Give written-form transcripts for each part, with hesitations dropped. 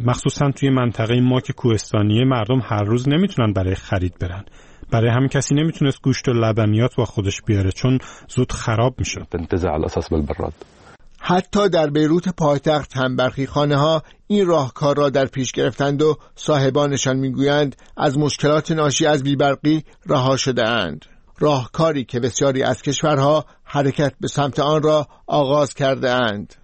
مخصوصا توی منطقه ما که کوهستانیه، مردم هر روز نمیتونن برای خرید برن. برای همین کسی نمیتونست گوشت و لبنیات با خودش بیاره چون زود خراب میشد. تنتزع على اساس بالبراد. حتی در بیروت پایتخت هم برخی خانه‌ها این راهکار را در پیش گرفتند و صاحبانشان میگویند از مشکلات ناشی از بی‌برقی رها شده‌اند. راهکاری که بسیاری از کشورها حرکت به سمت آن را آغاز کرده اند.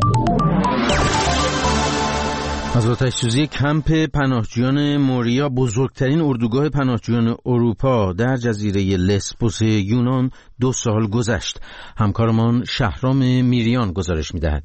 از آتش‌سوزی کمپ پناهجویان موریا، بزرگترین اردوگاه پناهجویان اروپا در جزیره لسبوس یونان 2 سال گذشت. همکارمان شهرام میریان گزارش می‌دهد.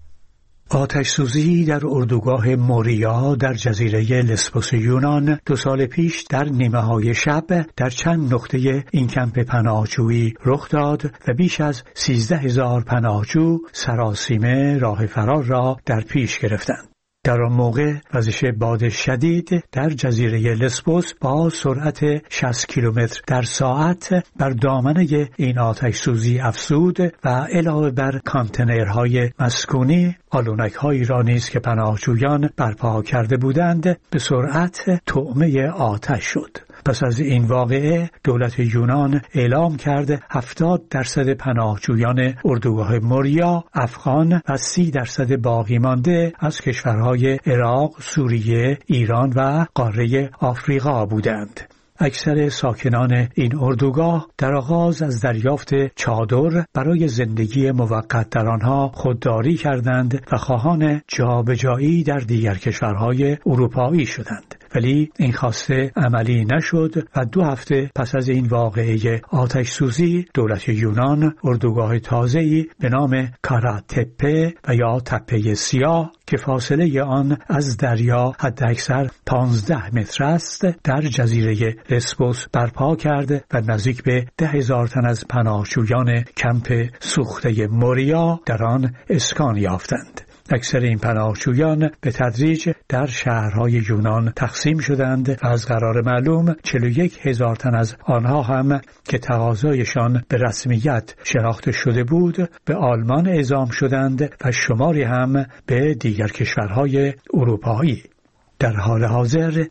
آتش‌سوزی در اردوگاه موریا در جزیره لسبوس یونان 2 سال پیش در نیمه‌های شب در چند نقطه این کمپ پناهجویی رخ داد و بیش از 13,000 پناهجو سراسیمه راه فرار را در پیش گرفتند. در آن موقع وزش باد شدید در جزیره لسبوس با سرعت 60 کیلومتر در ساعت بر دامنه این آتش سوزی افزود و علاوه بر کانتینرهای مسکونی، آلونک‌هایی را نیز که پناهجویان برپا کرده بودند به سرعت طعمه آتش شد. پس از این واقعه دولت یونان اعلام کرد 70% پناهجویان اردوگاه موریا افغان و 30% باقی مانده از کشورهای عراق، سوریه، ایران و قاره آفریقا بودند. اکثر ساکنان این اردوگاه در آغاز از دریافت چادر برای زندگی موقت در آنها خودداری کردند و خواهان جابجایی در دیگر کشورهای اروپایی شدند. ولی این خواسته عملی نشد و 2 هفته پس از این واقعه آتش سوزی دولت یونان اردوگاه تازه‌ای به نام کاراتپه و یا تپه سیاه که فاصله آن از دریا حداکثر 15 متر است در جزیره لسبوس برپا کرد و نزدیک به 10,000 تن از پناهجویان کمپ سوخته موریا در آن اسکان یافتند. اکثر این پناهجویان به تدریج در شهرهای یونان تقسیم شدند و از قرار معلوم 41,000 تن از آنها هم که تقاضایشان به رسمیت شناخته شده بود به آلمان اعزام شدند و شماری هم به دیگر کشورهای اروپایی. در حال حاضر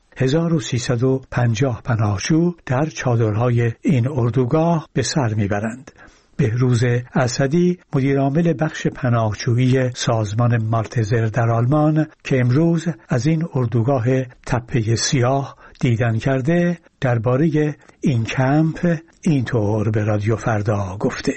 1350 پناهجو در چادرهای این اردوگاه به سر میبرند. بهروز اسدی مدیرعامل بخش پناهجویی سازمان مالتزر در آلمان که امروز از این اردوگاه تپه سیاه دیدن کرده درباره این کمپ اینطور به رادیو فردا گفته: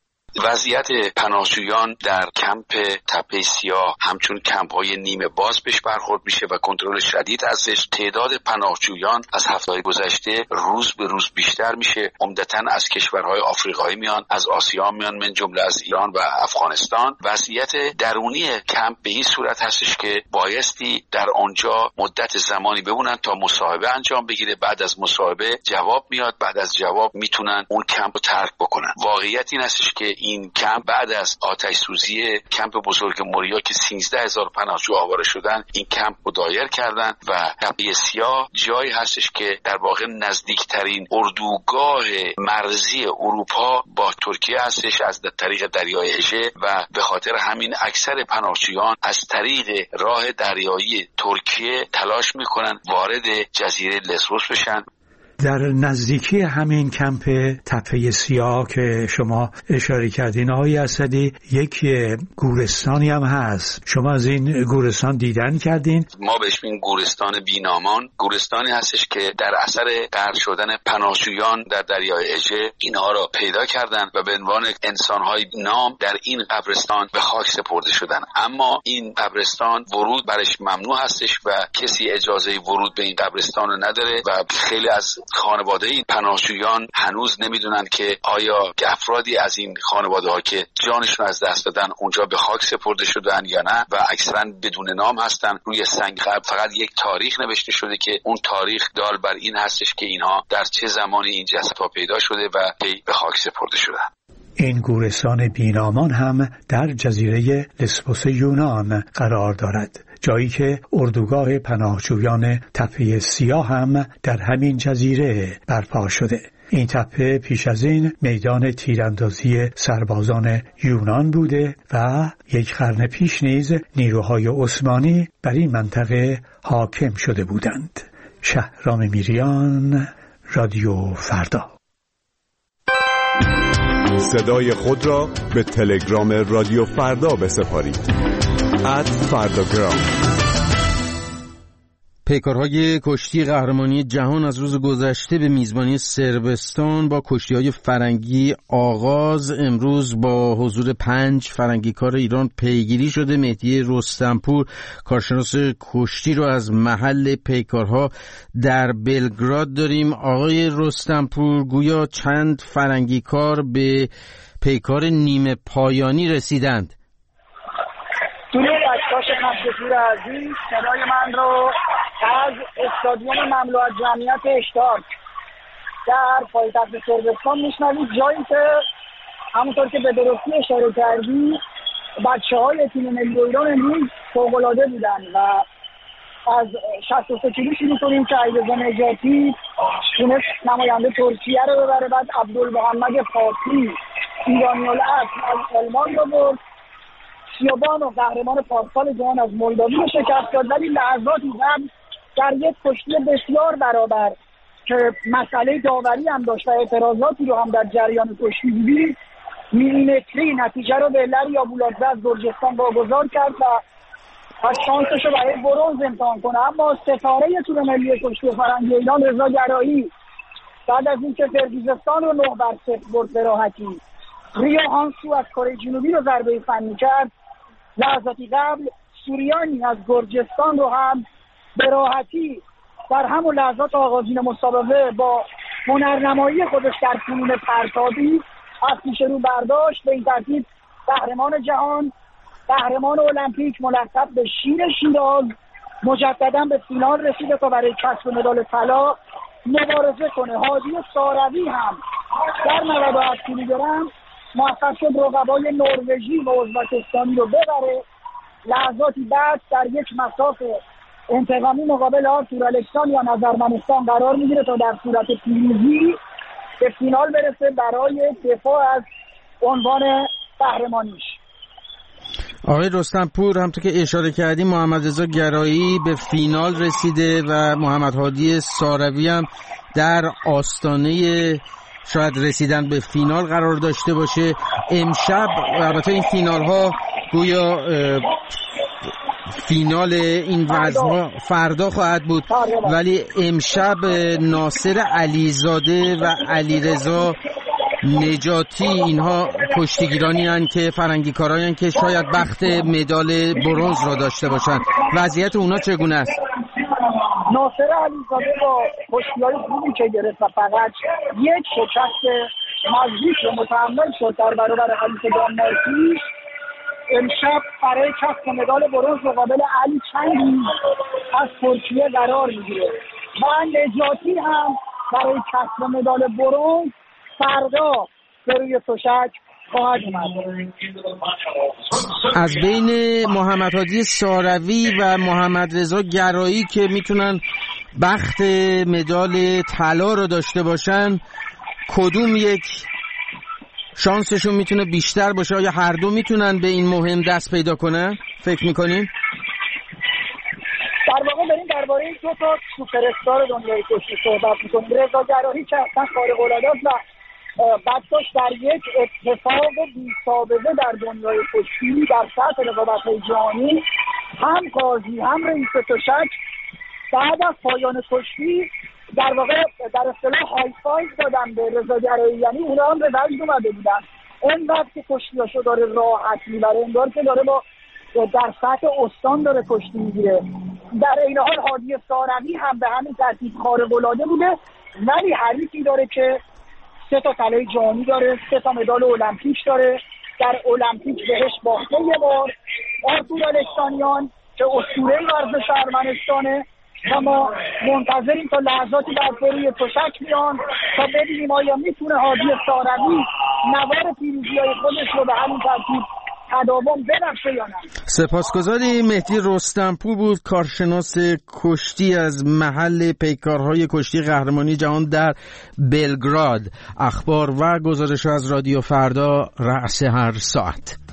وضعیت پناهجویان در کمپ تپه سیاه همچون کمپ‌های نیمه باز بهش برخورد میشه و کنترل شدید ازش. تعداد پناهجویان از هفته‌های گذشته روز به روز بیشتر میشه. عمدتاً از کشورهای آفریقایی میان، از آسیا میان، من جمله از ایران و افغانستان. وضعیت درونی کمپ به این صورت هستش که بایستی در آنجا مدت زمانی بمونن تا مصاحبه انجام بگیره. بعد از مصاحبه جواب میاد، بعد از جواب میتونن اون کمپ رو ترک بکنن. واقعیت این هستش که این کمپ بعد از آتش سوزی کمپ بزرگ موریا که 13,000 پناهجو آواره شدن، این کمپ رو دایر کردن و تپه سیاه جایی هستش که در واقع نزدیکترین اردوگاه مرزی اروپا با ترکیه هستش از طریق دریای اژه و به خاطر همین اکثر پناهجویان از طریق راه دریایی ترکیه تلاش میکنن وارد جزیره لسبوس بشن. در نزدیکی همین کمپ تپه سیاه که شما اشاره کردین آقای اسدی یک گورستانی هم هست. شما از این گورستان دیدن کردین؟ ما بهش میگیم گورستان بینامان. گورستانی هستش که در اثر غرق شدن پناهجویان در دریای اژه اینها را پیدا کردن و به عنوان انسان‌های نام در این قبرستان به خاک سپرده شدن. اما این قبرستان ورود برش ممنوع هستش و کسی اجازه ورود به این قبرستان رو نداره و خیلی از خانواده این پناهجویان هنوز نمیدونن که آیا افرادی از این خانواده ها که جانشون از دست دادن اونجا به خاک سپرده شدن یا نه و اکثرا بدون نام هستن. روی سنگ قبر فقط یک تاریخ نوشته شده که اون تاریخ دال بر این هستش که اینها در چه زمانی این جسدها پیدا شده و به خاک سپرده شدن. این گورستان بینامان هم در جزیره لسبوس یونان قرار دارد، جایی که اردوگاه پناهجویان تپه سیاه هم در همین جزیره برپا شده. این تپه پیش از این میدان تیراندازی سربازان یونان بوده و یک قرن پیش نیز نیروهای عثمانی بر این منطقه حاکم شده بودند. شهرام میریان، رادیو فردا. صدای خود را به تلگرام رادیو فردا بسپارید. @فرداگرام. پیکارهای کشتی قهرمانی جهان از روز گذشته به میزبانی صربستان با کشتی‌های فرنگی آغاز امروز با حضور 5 فرنگیکار ایران پیگیری شده. مهدی رستمپور کارشناس کشتی رو از محل پیکارها در بلگراد داریم. آقای رستمپور، گویا چند فرنگیکار به پیکار نیمه پایانی رسیدند. درود بر کاش خمسه‌پور عزیز، صدای من رو از استادیوم مملو از جمعیت اشتراک در پایتخت صربستان میشنوید، جایی که همونطور که به درستی اشاره کردی بچه‌های تیم ملی ایران امروز فوق‌العاده بودن و از 63 کیلو شروع کنیم که علیرضا نجاتی تونست نماینده ترکیه رو ببره، بعد عبدالمحمد فاطمی ایرانی‌الاصل از آلمان رو برد، سیابان و قهرمان پارسال جهان از مولداوی رو شکست داد. ولی لحظاتی قبل در یک کشتی بسیار برابر که مسئله داوری هم داشت و اعتراضاتی رو هم در جریان کشتی دیدیم، میلیمتری نتیجه رو به لری آبولادزه از گرجستان واگذار کرد و از شانسش رو برای برنز امتحان کنه. اما ستاره تیم ملی کشتی فرنگی ایران رضا گرایی بعد از اینکه قرقیزستان رو 9-0 برد به راحتی، ریو هانسو از کره جنوبی رو ضربه فنی کرد، لحظاتی قبل سوریانی از گرجستان رو هم به راحتی در همون لحظات آغازین مسابقه با هنرنمایی خودش در فنون پرتابی از پیش رو برداشت. به این ترتیب قهرمان جهان، قهرمان المپیک ملقب به شیر شیراز، مجددا به فینال رسیده تا برای کسب مدال طلا مبارزه کنه. هادی ساروی هم در 97 کیلوگرم موفق شد رقبای نروژی و ازبکستانی رو ببره. لحظاتی بعد در یک مساف انتقامی مقابل آرتور الکسان یا ارمنستان قرار میگیره تا در صورت پیروزی به فینال برسه برای دفاع از عنوان قهرمانیش. آقای رستمپور، همونطور که اشاره کردیم محمد رضا گرایی به فینال رسیده و محمد هادی ساروی هم در آستانه شاید رسیدن به فینال قرار داشته باشه. امشب البته این فینال ها گویا فینال این وزن‌ها فردا خواهد بود، ولی امشب ناصر علیزاده و علیرضا نجاتی اینها کشتیگیرانی هستند که فرنگیکارایی هستند که شاید بخت مدال برنز را داشته باشند. وضعیت اونا چگونه است؟ ناصر علیزاده با کشتی‌های خوبی که گرفت و فقط یک شکست نزدیک رو متحمل شد در برابر حریف دانمارکی، امشب برای کسب مدال برنز مقابل علی چنگی از ترکیه قرار میگیره و نجاتی هم برای کسب مدال برنز فردا به روی تشک خواهد اومد. از بین محمد هادی ساروی و محمد رضا گرایی که میتونن بخت مدال طلا رو داشته باشن، کدوم یک شانسشون میتونه بیشتر باشه؟ یا هر دو میتونن به این مهم دست پیدا کنن؟ فکر میکنین؟ در واقع بریم درباره این دو تا سوپر دنیای کشتی صحبت میکنیم. رضا گرایی که اصلا خارق العاده است و بعدش در یک اتفاق بی‌سابقه در دنیای کشتی در سطح رقابت‌های جهانی هم قاضی هم رئیس تشک بعد از پایان کشتی در واقع در اصطلاح های فایو دادن به رضا گرایی، یعنی اونا هم به وجد اومده بودن اینقدر که کشتیاشو داره راحت میبره، انگار که داره با در سطح استان داره کشتی میگیره. در این حال هادی ساروی هم به همین ترتیب خارق العاده بوده، ولی حریفی داره که 3 تا طلای جهانی داره، 3 تا مدال المپیک داره، در المپیک بهش باخته یه بار، آرتور الکسانیان که اسطوره ورزش ارمنستانه و ما منتظریم تا لحظاتی بعد روی تشک بیان تا ببینیم آیا میتونه هادی ساروی نوار پیروزی‌های خودش رو به همین ترتیب تداوم بدرشه یا نه. سپاسگزاری. مهدی رستمپور بود، کارشناس کشتی از محل پیکارهای کشتی قهرمانی جهان در بلگراد. اخبار و گزارش از رادیو فردا رأس هر ساعت.